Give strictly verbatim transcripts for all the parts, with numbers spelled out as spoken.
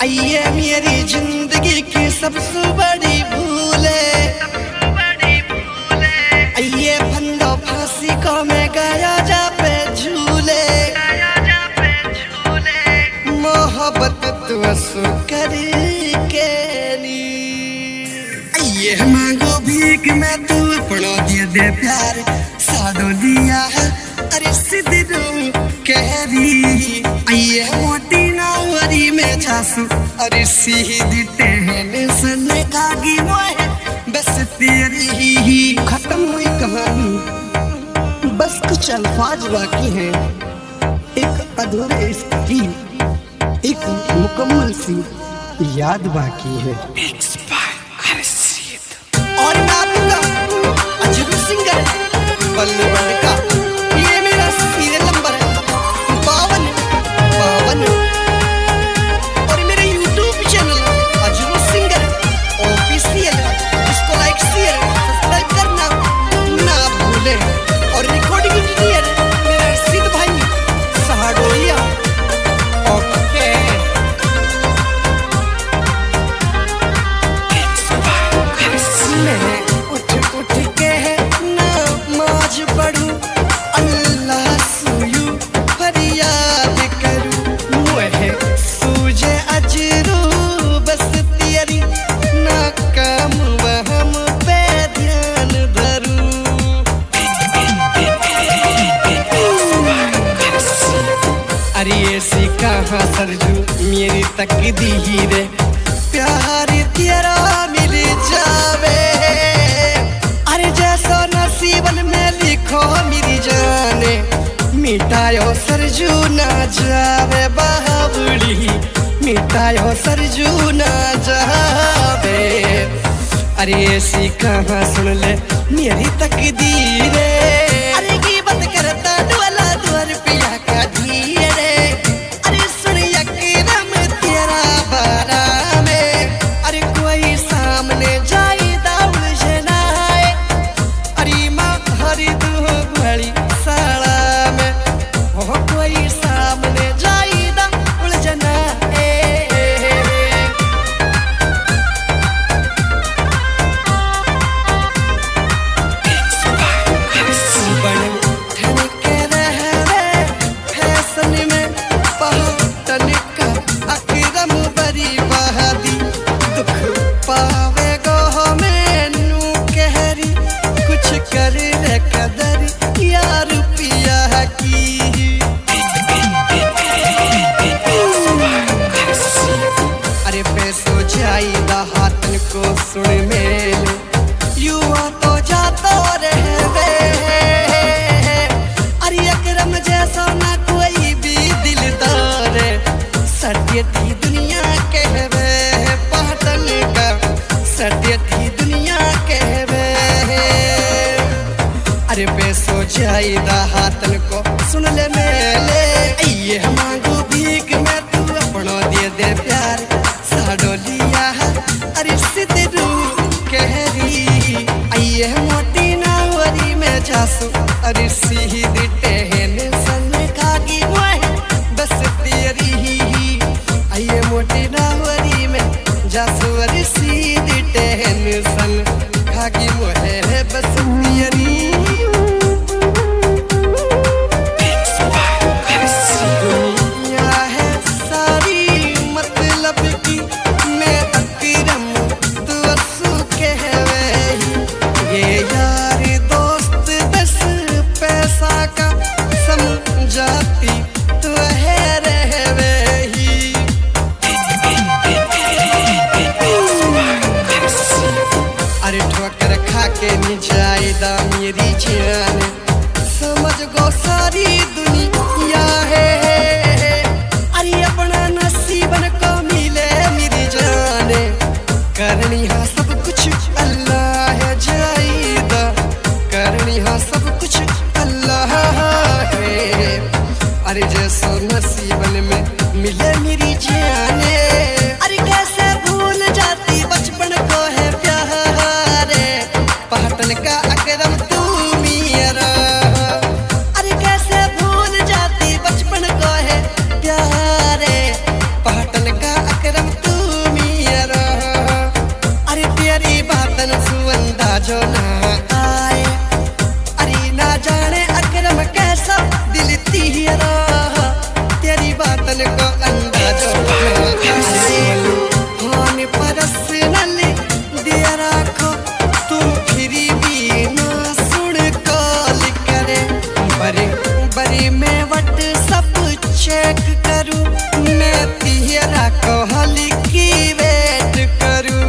ये मेरी जिंदगी की सबसे बड़ी भूल है। ये फंदो फांसी को मैं गया जा पे झूले, मोहब्बत तू असु करी के नी। ये मांगो भीख मैं तू पड़ो दे दे प्यार साडो लिया है अरे सीधी रू कहरी। ये मोटी नावरी में छासू अरे सीधी टेहने सने कागी मोए बस तेरी ही खत्म हुई कहानी, बस कुछ अल्फाज बाकी हैं एक अधूरे इश्क की, एक मुकम्मल सी याद बाकी है। और मैं आपका अजरू सिंगर बल्लू का ये मेरा सीरियल नंबर है बावन बावन और मेरे YouTube channel Ajru singer official, इसको लाइक शेयर सब्सक्राइब करना ना भूले। और रिकॉर्डिंग इंजीनियर मेरा सिद्ध भाई सहाडोलिया। ओके मैं उठ उठ के नमाज पढ़ूं अल्लाह सुयू फरियाद करूं, मुझे सूझे अजरू बस तेरी ना काम वहम पे ध्यान धरूं। अरे ऐसी कहाँ सरजू मेरी तकदीर है प्यार तेरा मिल जावे, अरे जैसा नसीबन में लिखो मेरी जाने मिटायो सरजू ना जावे बावड़ी, मिटायो सरजू ना जावे। अरे ऐसी कहाँ सुन ले मेरी तकदीर है, अरे गिबत करता डोला दो रुपया का धीरे, अरे सुन यकीनम तेरा बारा में, अरे कोई सामने जाई दाउल जनाए, अरे माँ हरी दो घड़ी साला में, हो कोई सामने जाई दाउल जनाए। बन ठन के रहवे फैशन में पहटन का अकरम बरी बहादी, दुख पावे गो मैनू कहरी कुछ कर ले कदर यार पिया की। अरे पैसो जाईदा हाथन को सुन मेल युवा तो जातो रहवे, अरे अकरम जैसा ना कोई भी दिलदार सत्य थी दुनिया कहवे पहटन का, सत्य थी दुनिया कहवे। अरे पैसो जाईदा हाथन को सुन ले मेले, ये मांगू भीख मैं तू अपनो दे दे प्यार साडो लिया है अरे सीधी रू कहरी। ये मोटी नावरी में जासू अरे सीधी टेहने सने कागी मोए बस तेरी ही, ये मोटी नावरी में जासू अरे सीधी टेहने सन कागी मोए बस तेरी। दुनिया है सारी मतलब की मैं अकरम तू असू कहवे, ये यार दोस्त बस पैसा का समझाती तू है रहवे ही। अरे ठोकर खा के नी जायदा मेरी जान समझ गो सारी दुनिया है, अरे अपना नसीबन को मिले मेरी जान करनी हाँ सब कुछ अल्लाह है जायदा, करनी हाँ सब कुछ अल्लाह है। अरे जैसो नसीबन में मिले मेरी जाने, अरे कैसे भूल जाती बचपन को है प्यार पहटन का अकरम तू मेरा, अरे कैसे भूल जाती बचपन को है प्यार पहटन का अकरम दो फोन पर्सनल दिया रखो तुम फ्री भी ना सुन कॉल करे बड़े बड़े मैं व्हाट्सएप चेक करूं मैं तेरा कॉल की वेट करूं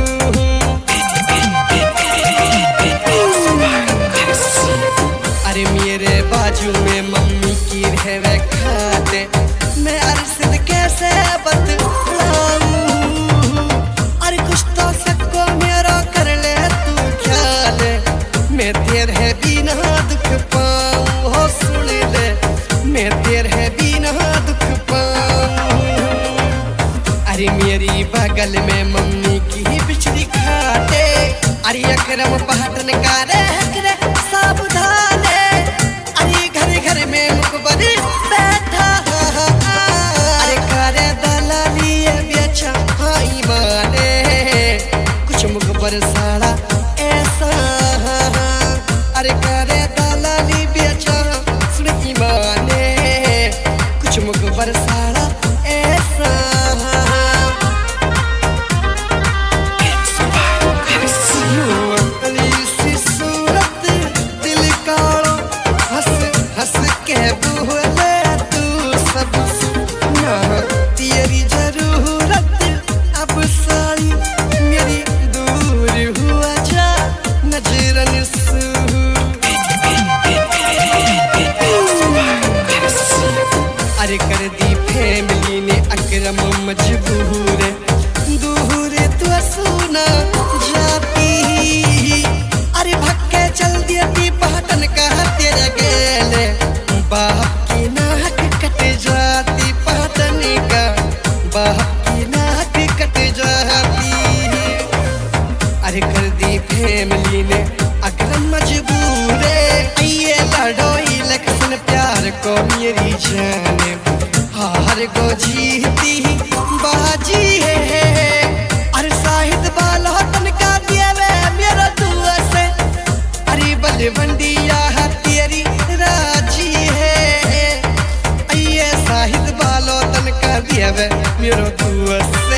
अरे मेरे बाजू में मम्मी की रहवे खाते मैं अरशद कैसे बतलाऊं अरे कुछ तो सबको मेरा कर ले तू ख्याल मैं तेरे बिना दुख पाऊं हो सुन ले मैं तेरे बिना दुख पाऊं अरे मेरी बगल में मम्मी की बिछड़ी खाते अरे अकरम पहाटन का रे सावधान अरे घर घर में मुकबर बैठा अरे करे दलाली बेचा हाई माने कुछ मुकबर साड़ा ऐसा अरे करे दलाली बेचा सुन माने कुछ मुकबर साड़ा ऐसा हंस के बोले तू सब ना तेरी जरूरत अब सारी मेरी दूर हुआ जा नजरन से अरे कर दी फैमिली ने अकरम मजबूर दूर तो सुना जाती अरे भक्के चल दिया पहाटन का तेरा गेले बाप की नाक कट जाती पहाटन का बाप की नाक कट जाती अरे कर दी फैमिली ने अकरम मजबूर आइए लड़ो इलेक्शन प्यार को मेरी जान हार को जीती बाजी है अरे शाहिद बाला तन का दिया मेरा दुआ से अरे बलवंडिया तेरी राजी है आइए शाहिद बालो तन का दिया मेरा दुआ से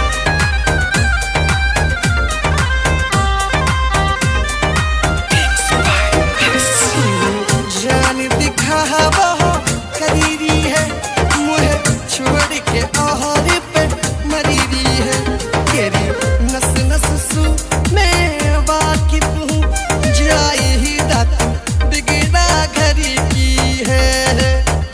जान दिखावा करीरी है मुझे छोड़ के और पे मरीरी है तेरी नस नस सू मैं वाकिफ हूँ जाए ही दात बिगड़ा घर की है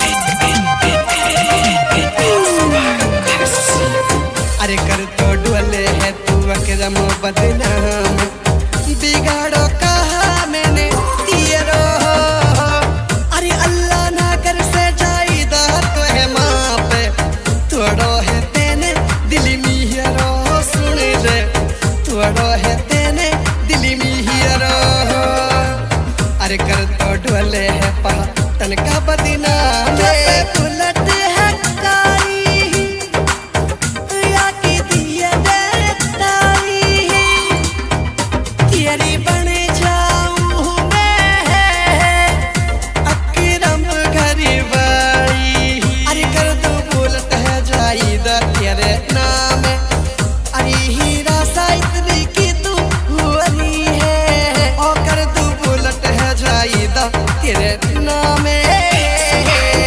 अरे कर तो डोले है तू अकरम बदनाम बिगाड़ो कहा मैंने तेरो अरे अल्लाह ना कर से जाइदा तो है माँ पे तोड़ो है तेने दिल में हीरो सुन ले तोड़ो है तेने दिल में हीरो अरे कर तो डोले है पहाटन का बदनाम बुलट है कारी या की दिया देताई तेरी बन जाऊं मैं अकरम घरी बाई अरे कर दो बोलत है जाइदा तेरे नाम अरे हीरा साइतनी की तू हुई है और कर दो बोलत है जाइदा तेरे नाम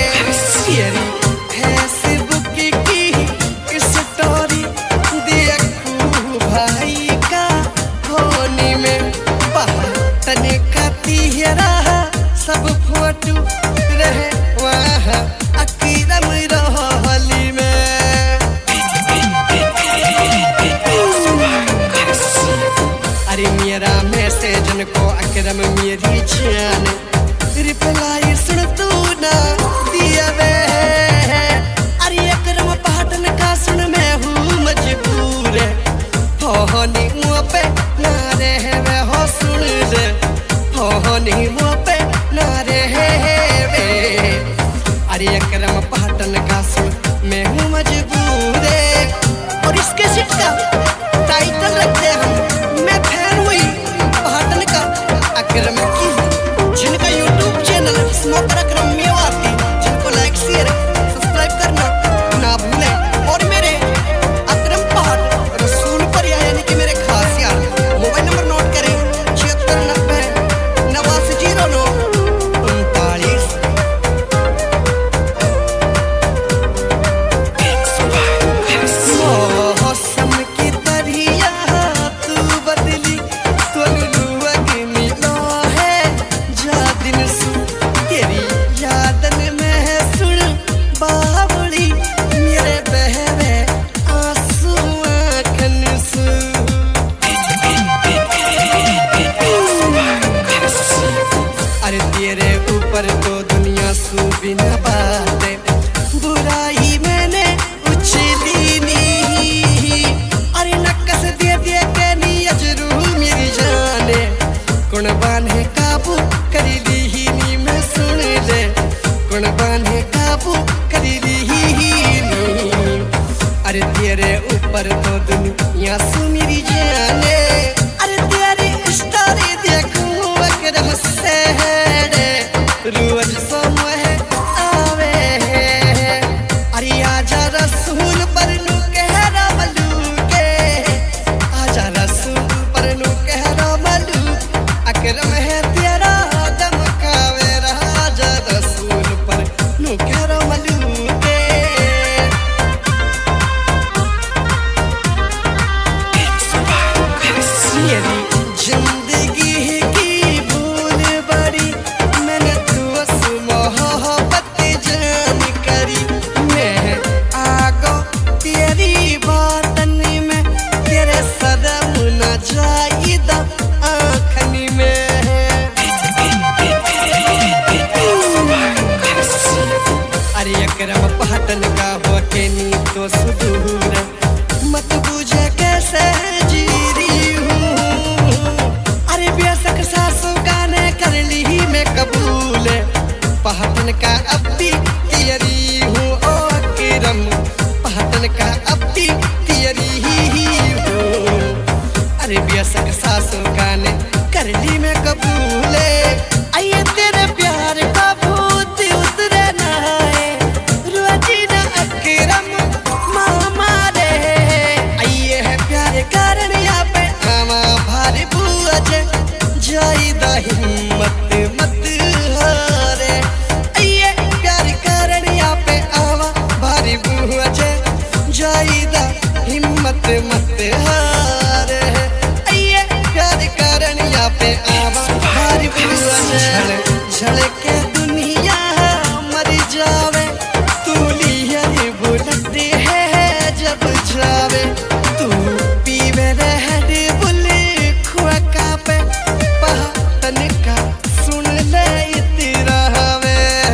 अरे तेरे ऊपर तो दुनिया सु मेरी जाने अरे तेरी स्टोरी देखूं अकरम से रोज समय आवे अरे आजा रसूल पर नू कहरा मलू के आजा रसूल पर नू कहरा मलू अकरम है तेरा दम खावे राजा रसूल पर नू कहरा मलू जिंदगी की भूल बड़ी मैंने तुझसे मोहब्बत जान करी मैं आगो तेरी बातन में तेरे सदम न जाईदा आँखनी में अरे अकरम पहटन का होके नी तो सुदूर मत बुझे कैसे जी रही हूँ अरे बेशक सासू गाने कर ली मैं कबूल पहटन का अब भी तियरी हूँ ओ अकरम पहटन का अब भी तियरी ही हूँ अरे बेशक सासू गाने कर ली मैं कबूल आइए तेरे प्यार का भूत उतरे ना है रोजी ना अकरम मामा रे आइए है प्यार कारण यहाँ पे आमा भारी बुझ जाईदा हिम्मत मत हारे आइए प्यार कारण यहाँ पे आवा भारी बुझ जाईदा हिम्मत मत हारे आइए प्यार कारण यहाँ पे आवा भारी बुझ झड़ के दुनिया मर जावे तू लिया बुलते है जब जावे तू पीवे रहड बुले खुआ पे पहटन का सुन ले इतना हवे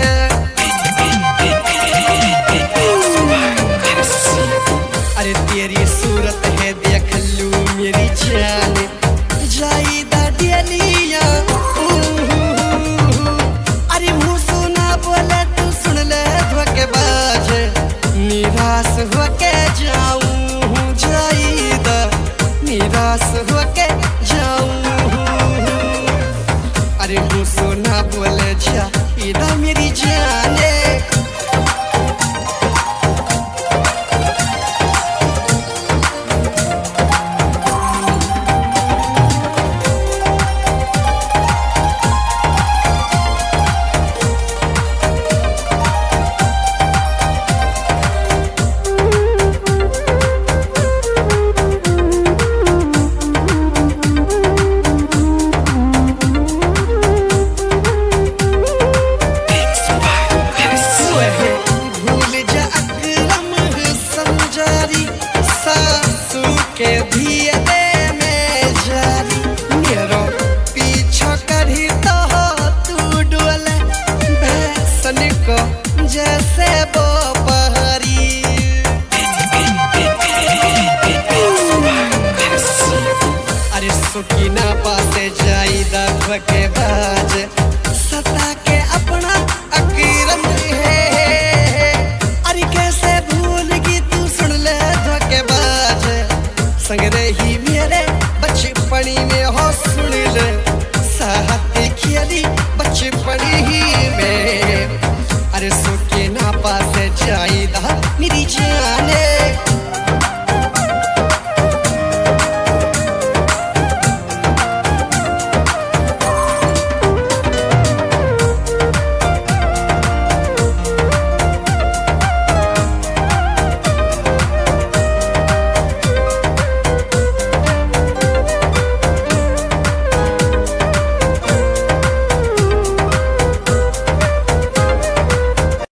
अरे तेरी सूरत है देख लू मेरी जान जाईदा दिलिया अरे मुँह सुना बोले तू सुन ले धोखेबाज निराश होके जाऊं जाईदा निराश होके जाऊं अरे मुँह सुना बोले जाईदा मेरी जाने के दिए दे में जारी मेरो पीछा करी तो तू डोले भैसन को जैसे वो पहरी अरे सुखी ना पासे जाईदा धोखे